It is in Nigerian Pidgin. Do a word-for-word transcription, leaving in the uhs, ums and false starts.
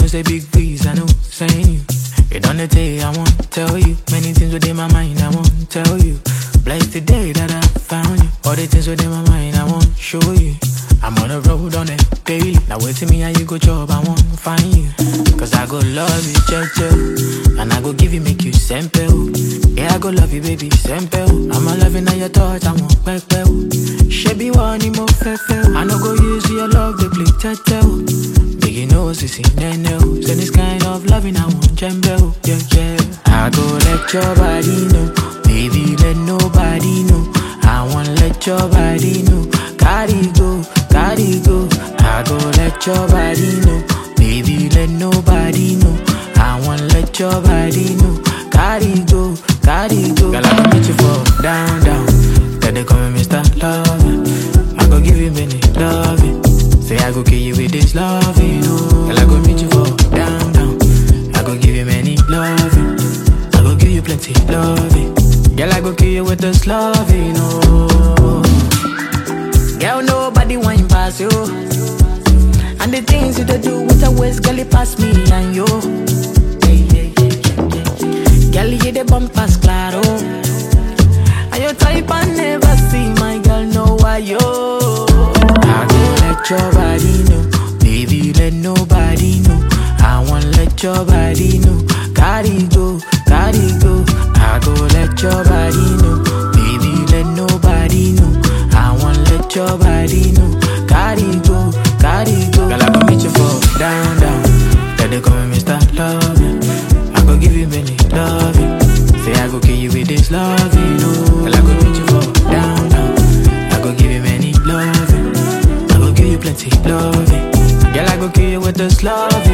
say big please, I know, saying you. You done the day, I won't tell you. Many things within my mind, I won't tell you. Blessed the day that I found you. All the things within my mind, I won't show you. I'm on the road on it daily. Now wait till me how you go job, I won't find you. Cause I go love you, check, and I go give you, make you simple. Yeah, I go love you, baby, simple. I'm a loving on your thoughts, I won't back well. She be one more fair. I no go use your love, they play tattoo. Big you know, sissy, nene. Say this kind of loving, I want jumbo, yeah, yeah. I go let your body know, baby, let nobody know. I want let your body know, carry go, carry go. I go let your body know, baby, let nobody know. I want let your body know, carry go, carry go. Girl, I go meet you for down, down. Then they call me Mister Love. I go give you many loving. Say I go kill you with this loving, oh. Girl, I go meet you for down, down. I go give you many loving. I go give you plenty loving. Girl, I go kill you with this loving, oh. Girl, nobody whine pass you. And the things you do with a waist, girl, it pass me and you. Yeah, yeah, yeah, yeah, yeah. Girl, you the bumpers, claro. And your type I never see, my girl, know why yo. I go let your body know, baby, let nobody know. I want let your body know, carry go, carry go. I go let your body know, baby, let nobody know. I want let your body know, carry go, carry go. Girl, I go meet you for down, down. Then they call me Mister Loving. I go give you many loving. Say I go kill you with this loving, oh. Girl, I go meet you for down, down. I go give you many loving. I go give you plenty loving. Girl, I go kill you with this loving.